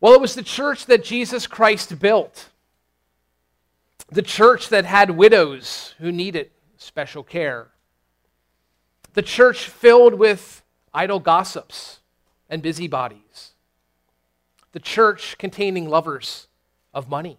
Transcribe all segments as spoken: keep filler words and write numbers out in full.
Well, it was the church that Jesus Christ built. The church that had widows who needed special care. The church filled with idle gossips and busybodies. The church containing lovers of money.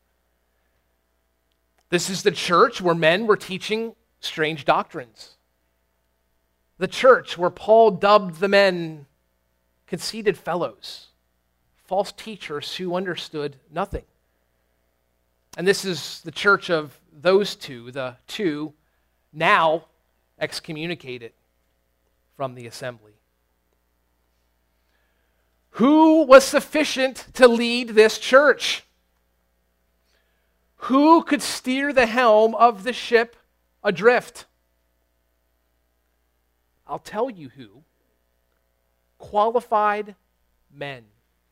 This is the church where men were teaching strange doctrines. The church where Paul dubbed the men conceited fellows, false teachers who understood nothing. And this is the church of those two, the two now excommunicated from the assembly. Who was sufficient to lead this church? Who could steer the helm of the ship adrift? I'll tell you who. Qualified men.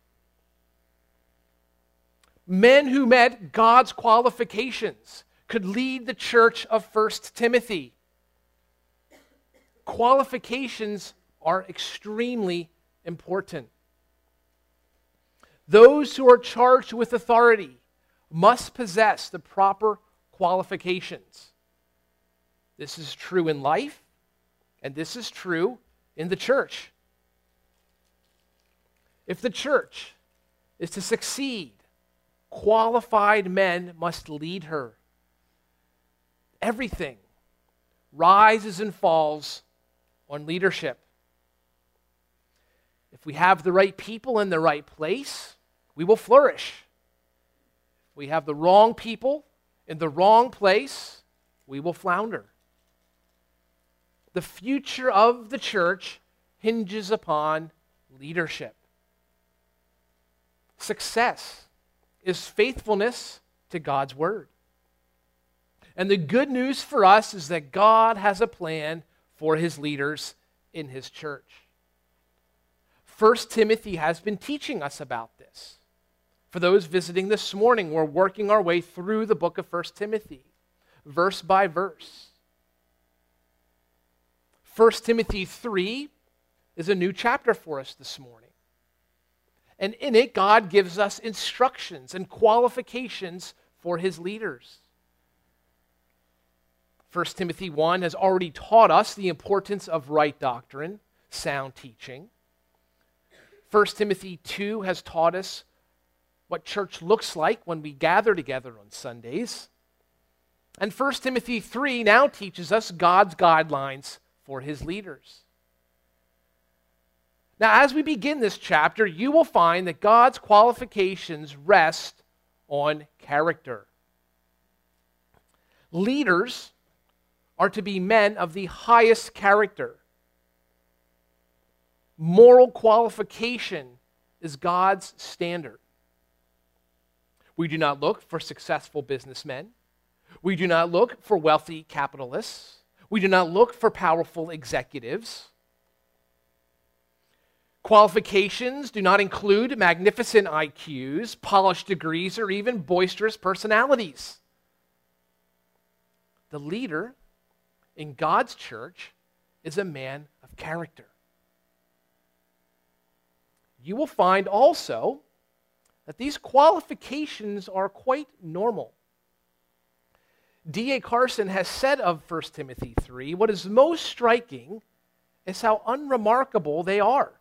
Men who met God's qualifications could lead the church of First Timothy. Qualifications are extremely important. Those who are charged with authority must possess the proper qualifications. This is true in life, and this is true in the church. If the church is to succeed, qualified men must lead her. Everything rises and falls on leadership. If we have the right people in the right place, we will flourish. If we have the wrong people in the wrong place, we will flounder. The future of the church hinges upon leadership. Success is faithfulness to God's word. And the good news for us is that God has a plan for his leaders in his church. First Timothy has been teaching us about this. For those visiting this morning, we're working our way through the book of First Timothy, verse by verse. First Timothy three is a new chapter for us this morning. And in it, God gives us instructions and qualifications for his leaders. First Timothy one has already taught us the importance of right doctrine, sound teaching. First Timothy two has taught us what church looks like when we gather together on Sundays. And First Timothy three now teaches us God's guidelines for his leaders. Now, as we begin this chapter, you will find that God's qualifications rest on character. Leaders are to be men of the highest character. Moral qualification is God's standard. We do not look for successful businessmen. We do not look for wealthy capitalists. We do not look for powerful executives. Qualifications do not include magnificent I Qs, polished degrees, or even boisterous personalities. The leader in God's church is a man of character. You will find also that these qualifications are quite normal. D A Carson has said of First Timothy three, what is most striking is how unremarkable they are.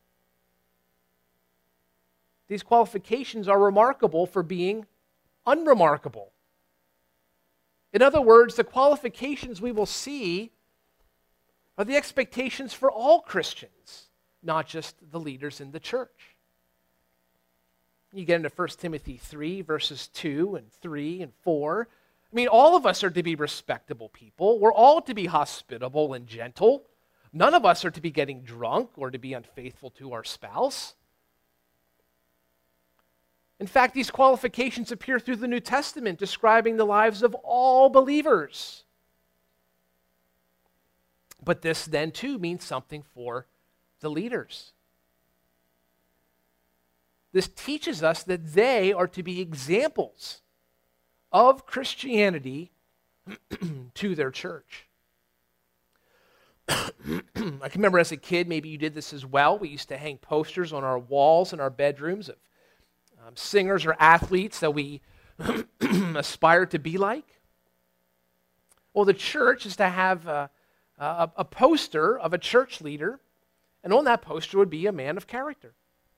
These qualifications are remarkable for being unremarkable. In other words, the qualifications we will see are the expectations for all Christians, not just the leaders in the church. You get into First Timothy three, verses two and three and four. I mean, all of us are to be respectable people. We're all to be hospitable and gentle. None of us are to be getting drunk or to be unfaithful to our spouse. In fact, these qualifications appear through the New Testament, describing the lives of all believers. But this then, too, means something for the leaders. This teaches us that they are to be examples of Christianity to their church. I can remember as a kid, maybe you did this as well, we used to hang posters on our walls in our bedrooms of um, singers or athletes that we aspire to be like? Well, the church is to have a, a, a poster of a church leader, and on that poster would be a man of character.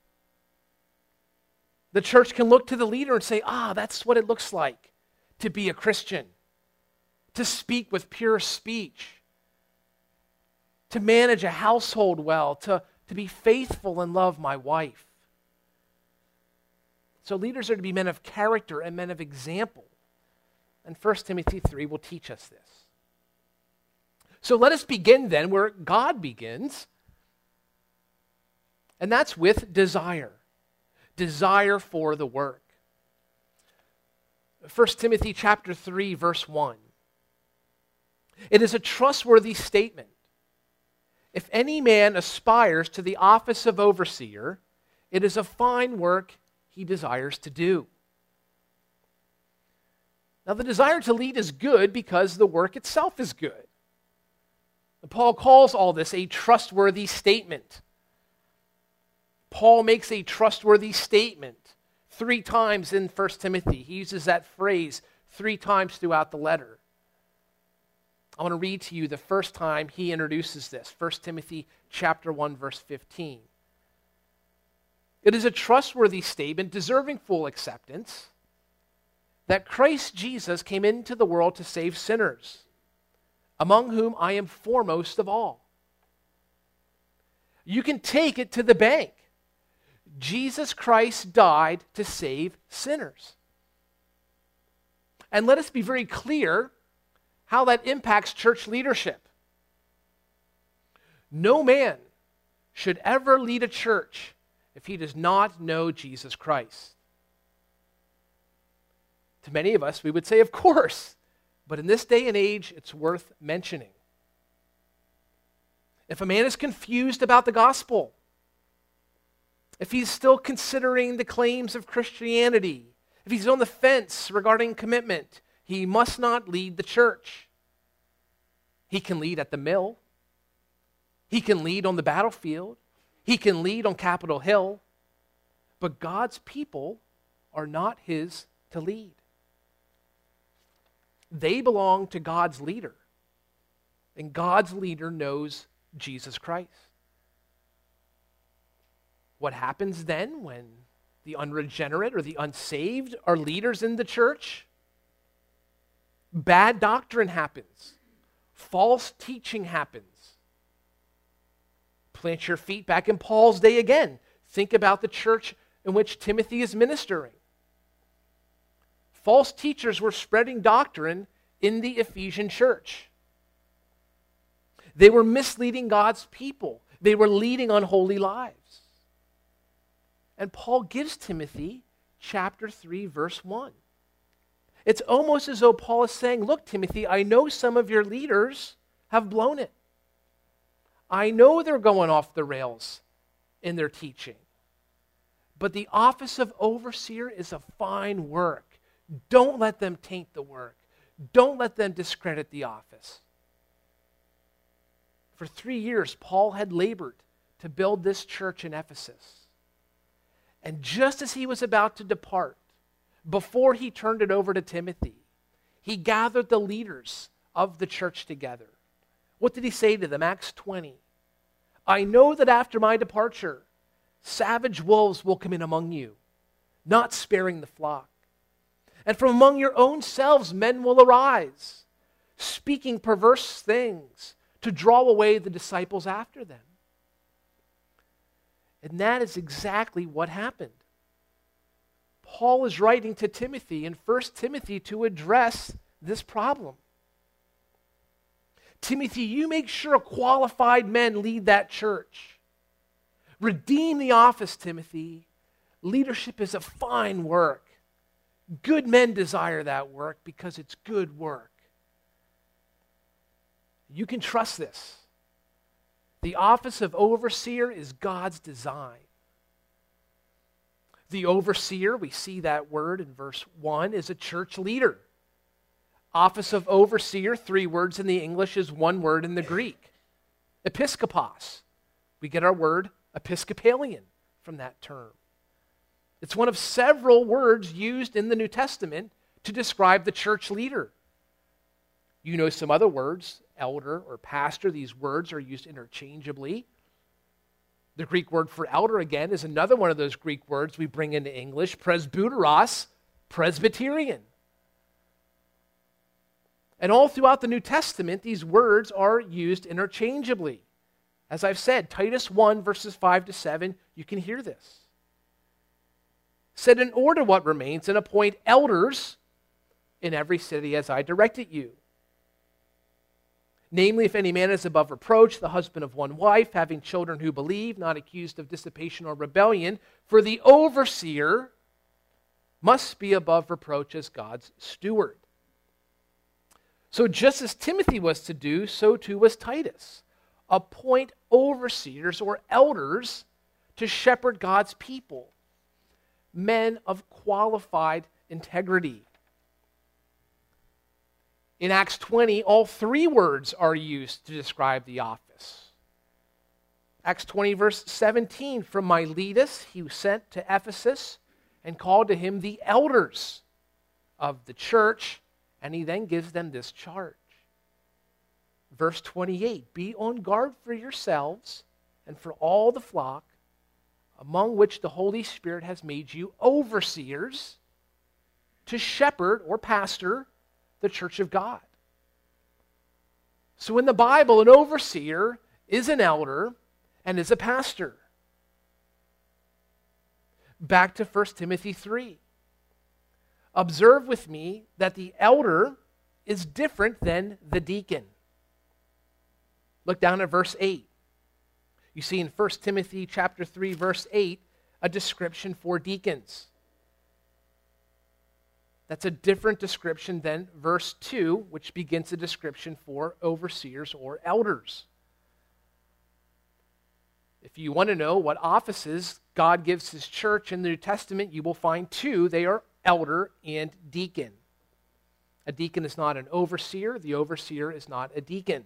The church can look to the leader and say, ah, that's what it looks like to be a Christian, to speak with pure speech, to manage a household well, to, to be faithful and love my wife. So leaders are to be men of character and men of example. And First Timothy three will teach us this. So let us begin then where God begins, and that's with desire. Desire for the work. First Timothy chapter three, verse one. It is a trustworthy statement. If any man aspires to the office of overseer, it is a fine work he desires to do. Now, the desire to lead is good because the work itself is good. Paul calls all this a trustworthy statement. Paul makes a trustworthy statement three times in First Timothy. He uses that phrase three times throughout the letter. I want to read to you the first time he introduces this, First Timothy chapter one, verse fifteen. It is a trustworthy statement deserving full acceptance that Christ Jesus came into the world to save sinners, among whom I am foremost of all. You can take it to the bank. Jesus Christ died to save sinners. And let us be very clear how that impacts church leadership. No man should ever lead a church if he does not know Jesus Christ. To many of us, we would say, of course, but in this day and age, it's worth mentioning. If a man is confused about the gospel, if he's still considering the claims of Christianity, if he's on the fence regarding commitment, he must not lead the church. He can lead at the mill. He can lead on the battlefield. He can lead on Capitol Hill. But God's people are not his to lead. They belong to God's leader. And God's leader knows Jesus Christ. What happens then when the unregenerate or the unsaved are leaders in the church? Bad doctrine happens. False teaching happens. Plant your feet back in Paul's day again. Think about the church in which Timothy is ministering. False teachers were spreading doctrine in the Ephesian church. They were misleading God's people. They were leading unholy lives. And Paul gives Timothy chapter three, verse one. It's almost as though Paul is saying, look, Timothy, I know some of your leaders have blown it. I know they're going off the rails in their teaching. But the office of overseer is a fine work. Don't let them taint the work. Don't let them discredit the office. For three years, Paul had labored to build this church in Ephesus. And just as he was about to depart, before he turned it over to Timothy, he gathered the leaders of the church together. What did he say to them? Acts twenty. I know that after my departure, savage wolves will come in among you, not sparing the flock. And from among your own selves men will arise, speaking perverse things to draw away the disciples after them. And that is exactly what happened. Paul is writing to Timothy in First Timothy to address this problem. Timothy, you make sure qualified men lead that church. Redeem the office, Timothy. Leadership is a fine work. Good men desire that work because it's good work. You can trust this. The office of overseer is God's design. The overseer, we see that word in verse one, is a church leader. Office of overseer, three words in the English, is one word in the Greek. Episkopos. We get our word Episcopalian from that term. It's one of several words used in the New Testament to describe the church leader. You know some other words, elder or pastor. These words are used interchangeably. The Greek word for elder, again, is another one of those Greek words we bring into English, presbyteros, Presbyterian. And all throughout the New Testament, these words are used interchangeably. As I've said, Titus one, verses five to seven, you can hear this. Set in order what remains and appoint elders in every city as I directed you. Namely, if any man is above reproach, the husband of one wife, having children who believe, not accused of dissipation or rebellion, for the overseer must be above reproach as God's steward. So just as Timothy was to do, so too was Titus. Appoint overseers or elders to shepherd God's people, men of qualified integrity. In Acts twenty, all three words are used to describe the office. Acts twenty, verse seventeen, from Miletus he was sent to Ephesus and called to him the elders of the church, and he then gives them this charge. Verse twenty-eight, be on guard for yourselves and for all the flock, among which the Holy Spirit has made you overseers to shepherd or pastor the church of God. So in the Bible, an overseer is an elder and is a pastor. Back to First Timothy three. Observe with me that the elder is different than the deacon. Look down at verse eight. You see in First Timothy chapter three, verse eight, a description for deacons. That's a different description than verse two, which begins a description for overseers or elders. If you want to know what offices God gives his church in the New Testament, you will find two. They are elder and deacon. A deacon is not an overseer. The overseer is not a deacon.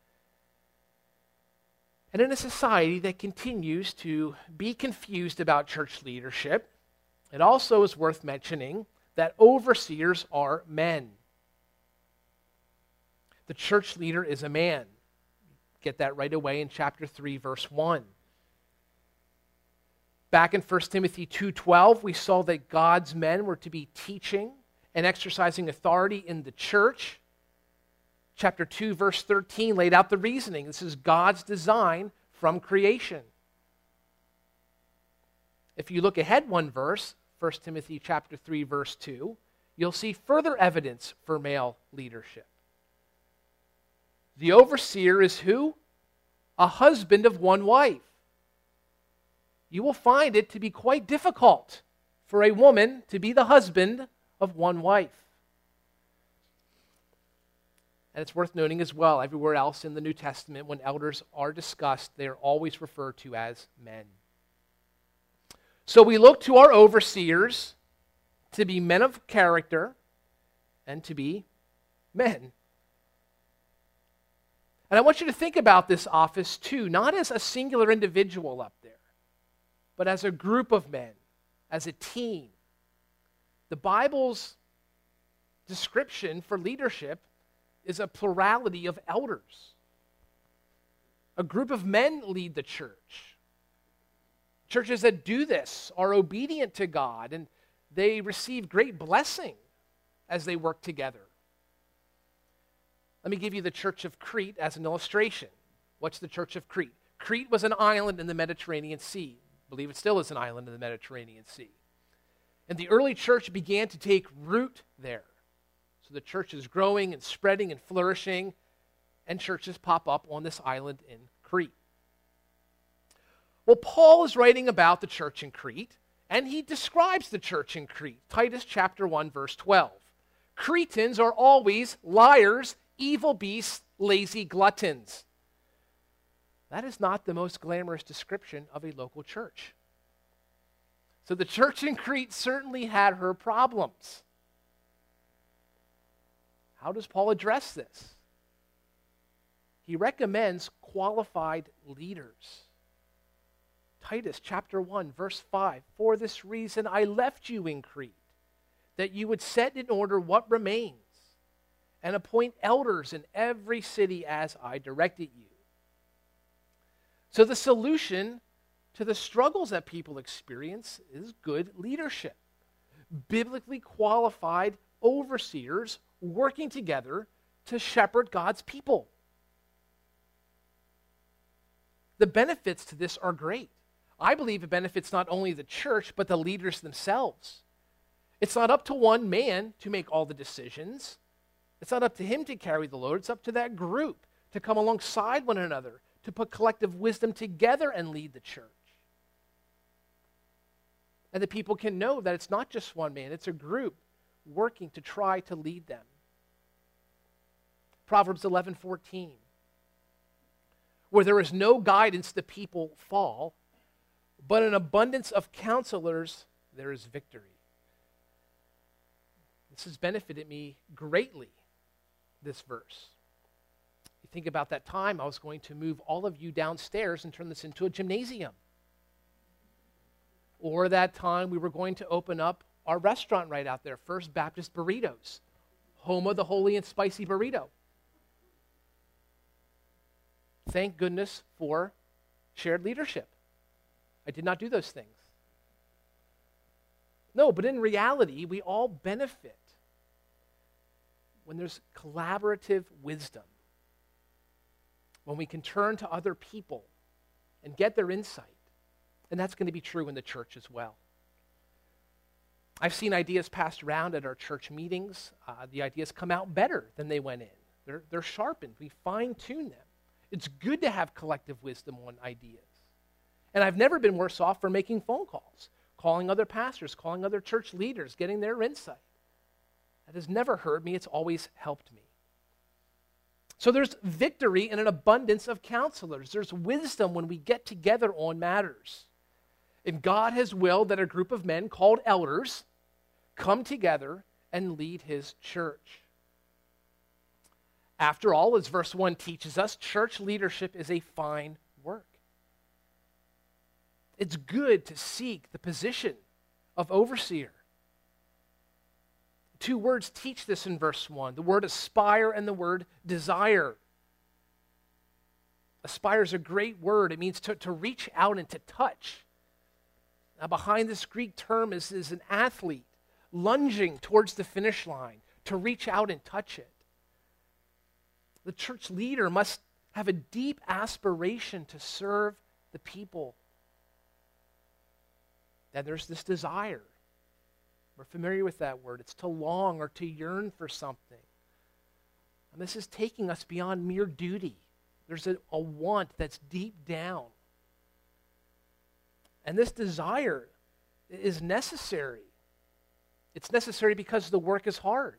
And in a society that continues to be confused about church leadership, it also is worth mentioning that overseers are men. The church leader is a man. Get that right away in chapter three, verse one. Back in First Timothy two twelve, we saw that God's men were to be teaching and exercising authority in the church. Chapter two, verse thirteen laid out the reasoning. This is God's design from creation. If you look ahead one verse, First Timothy chapter three, verse two, you'll see further evidence for male leadership. The overseer is who? A husband of one wife. You will find it to be quite difficult for a woman to be the husband of one wife. And it's worth noting as well, everywhere else in the New Testament, when elders are discussed, they are always referred to as men. So we look to our overseers to be men of character and to be men. And I want you to think about this office too, not as a singular individual up there, but as a group of men, as a team. The Bible's description for leadership is a plurality of elders. A group of men lead the church. Churches that do this are obedient to God, and they receive great blessing as they work together. Let me give you the Church of Crete as an illustration. What's the Church of Crete? Crete was an island in the Mediterranean Sea. I believe it still is an island in the Mediterranean Sea. And the early church began to take root there. So the church is growing and spreading and flourishing, and churches pop up on this island in Crete. Well, Paul is writing about the church in Crete, and he describes the church in Crete. Titus chapter one, verse twelve. Cretans are always liars, evil beasts, lazy gluttons. That is not the most glamorous description of a local church. So the church in Crete certainly had her problems. How does Paul address this? He recommends qualified leaders. Titus chapter one, verse five, "For this reason I left you in Crete, that you would set in order what remains, and appoint elders in every city as I directed you." So the solution to the struggles that people experience is good leadership. Biblically qualified overseers working together to shepherd God's people. The benefits to this are great. I believe it benefits not only the church, but the leaders themselves. It's not up to one man to make all the decisions. It's not up to him to carry the load. It's up to that group to come alongside one another, to put collective wisdom together and lead the church. And the people can know that it's not just one man, it's a group working to try to lead them. Proverbs eleven fourteen. "Where there is no guidance, the people fall, but an abundance of counselors, there is victory." This has benefited me greatly, this verse. You think about that time I was going to move all of you downstairs and turn this into a gymnasium. Or that time we were going to open up our restaurant right out there, First Baptist Burritos, home of the holy and spicy burrito. Thank goodness for shared leadership. I did not do those things. No, but in reality, we all benefit when there's collaborative wisdom, when we can turn to other people and get their insight. And that's going to be true in the church as well. I've seen ideas passed around at our church meetings. Uh, the ideas come out better than they went in. They're, they're sharpened. We fine-tune them. It's good to have collective wisdom on ideas. And I've never been worse off for making phone calls, calling other pastors, calling other church leaders, getting their insight. That has never hurt me. It's always helped me. So there's victory in an abundance of counselors. There's wisdom when we get together on matters. And God has willed that a group of men called elders come together and lead his church. After all, as verse one teaches us, church leadership is a fine work. It's good to seek the position of overseer. Two words teach this in verse one, the word aspire and the word desire. Aspire is a great word. It means to, to reach out and to touch. Now, behind this Greek term is, is an athlete lunging towards the finish line, to reach out and touch it. The church leader must have a deep aspiration to serve the people. Then there's this desire. We're familiar with that word. It's to long or to yearn for something. And this is taking us beyond mere duty. There's a, a want that's deep down. And this desire is necessary. It's necessary because the work is hard.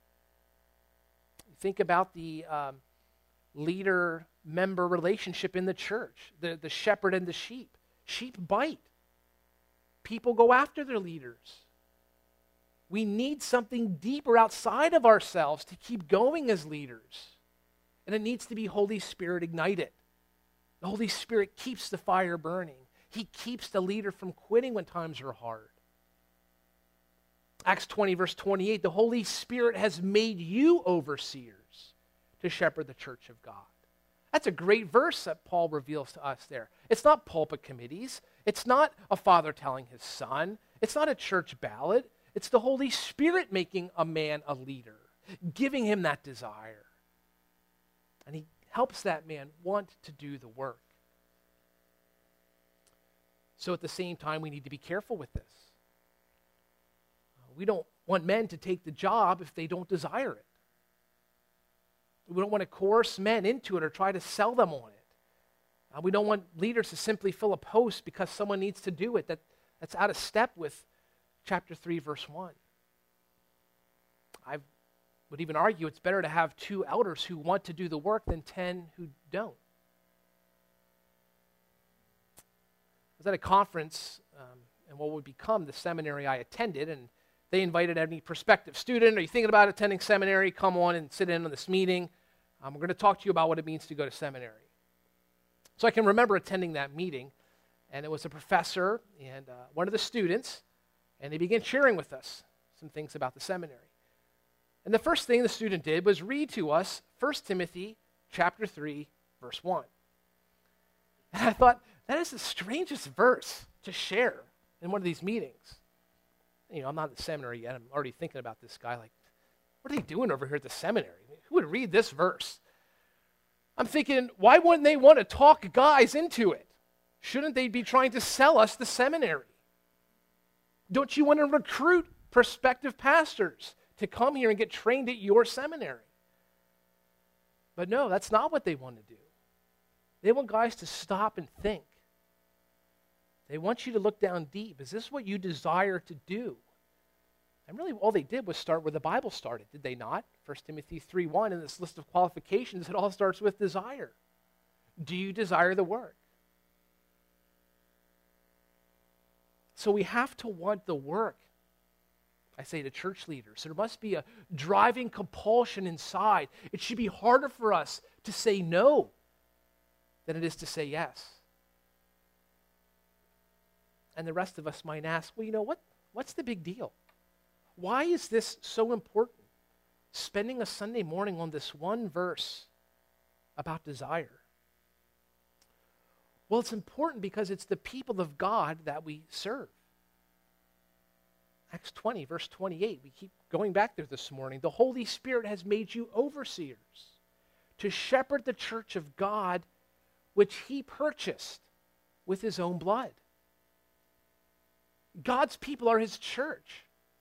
Think about the um, leader-member relationship in the church, the, the shepherd and the sheep. Sheep bite. People go after their leaders. We need something deeper outside of ourselves to keep going as leaders. And it needs to be Holy Spirit ignited. The Holy Spirit keeps the fire burning. He keeps the leader from quitting when times are hard. Acts twenty, verse twenty-eight, the Holy Spirit has made you overseers to shepherd the church of God. That's a great verse that Paul reveals to us there. It's not pulpit committees. It's not a father telling his son. It's not a church ballad. It's the Holy Spirit making a man a leader, giving him that desire. And he helps that man want to do the work. So at the same time, we need to be careful with this. We don't want men to take the job if they don't desire it. We don't want to coerce men into it or try to sell them on it. Uh, we don't want leaders to simply fill a post because someone needs to do it. That, that's out of step with chapter three, verse one. I would even argue it's better to have two elders who want to do the work than ten who don't. I was at a conference um, in what would become the seminary I attended, and they invited any prospective student. Are you thinking about attending seminary? Come on and sit in on this meeting. Um, we're going to talk to you about what it means to go to seminary. So I can remember attending that meeting, and it was a professor and uh, one of the students, and he began sharing with us some things about the seminary. And the first thing the student did was read to us First Timothy chapter three, verse one. And I thought, that is the strangest verse to share in one of these meetings. You know, I'm not in the seminary yet. I'm already thinking about this guy, like, what are they doing over here at the seminary? Who would read this verse? I'm thinking, why wouldn't they want to talk guys into it? Shouldn't they be trying to sell us the seminary? Don't you want to recruit prospective pastors to come here and get trained at your seminary? But no, that's not what they want to do. They want guys to stop and think. They want you to look down deep. Is this what you desire to do? And really all they did was start where the Bible started, did they not? First Timothy three one, in this list of qualifications, it all starts with desire. Do you desire the work? So we have to want the work. I say to church leaders, there must be a driving compulsion inside. It should be harder for us to say no than it is to say yes. And the rest of us might ask, well, you know, what? what's the big deal? Why is this so important? Spending a Sunday morning on this one verse about desire. Well, it's important because it's the people of God that we serve. Acts twenty, verse twenty-eight, we keep going back there this morning. The Holy Spirit has made you overseers to shepherd the church of God, which he purchased with his own blood. God's people are his church.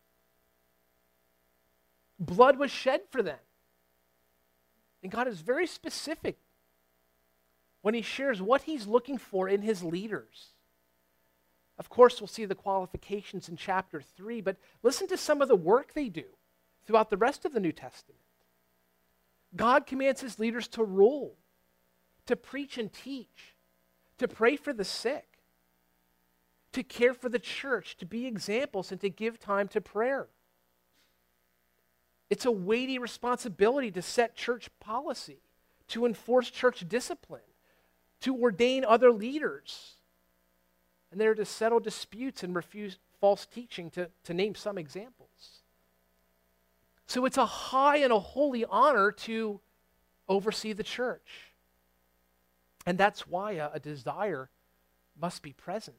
Blood was shed for them. And God is very specific when he shares what he's looking for in his leaders. Of course, we'll see the qualifications in chapter three, but listen to some of the work they do throughout the rest of the New Testament. God commands his leaders to rule, to preach and teach, to pray for the sick, to care for the church, to be examples, and to give time to prayer. It's a weighty responsibility to set church policy, to enforce church discipline, to ordain other leaders, and they're to settle disputes and refuse false teaching, to, to name some examples. So it's a high and a holy honor to oversee the church. And that's why a, a desire must be present.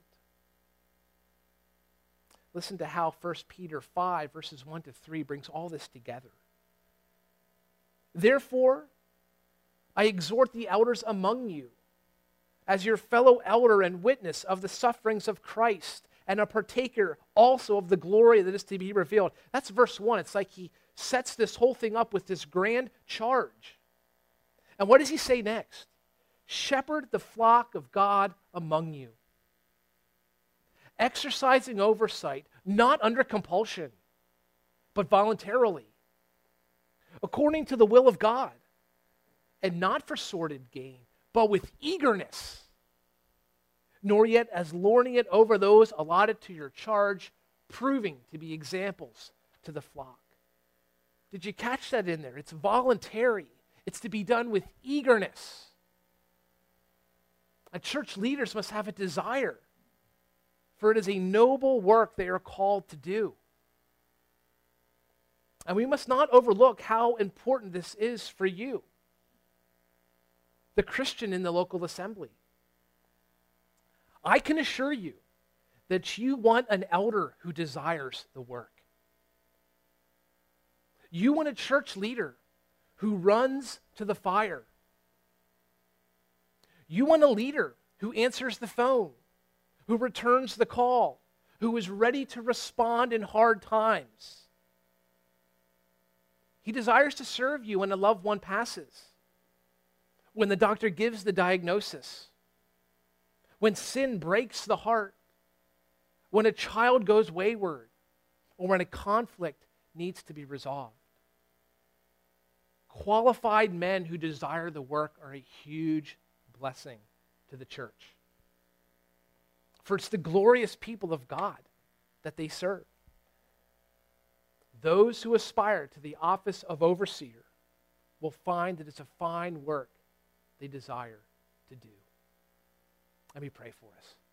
Listen to how First Peter five, verses one to three brings all this together. Therefore, I exhort the elders among you, as your fellow elder and witness of the sufferings of Christ, and a partaker also of the glory that is to be revealed. That's verse one. It's like he sets this whole thing up with this grand charge. And what does he say next? Shepherd the flock of God among you, exercising oversight, not under compulsion, but voluntarily, according to the will of God, and not for sordid gain, but with eagerness, nor yet as lording it over those allotted to your charge, proving to be examples to the flock. Did you catch that in there? It's voluntary. It's to be done with eagerness. And church leaders must have a desire, for it is a noble work they are called to do. And we must not overlook how important this is for you, the Christian in the local assembly. I can assure you that you want an elder who desires the work. You want a church leader who runs to the fire. You want a leader who answers the phone, who returns the call, who is ready to respond in hard times. He desires to serve you when a loved one passes, when the doctor gives the diagnosis, when sin breaks the heart, when a child goes wayward, or when a conflict needs to be resolved. Qualified men who desire the work are a huge blessing to the church. For it's the glorious people of God that they serve. Those who aspire to the office of overseer will find that it's a fine work they desire to do. Let me pray for us.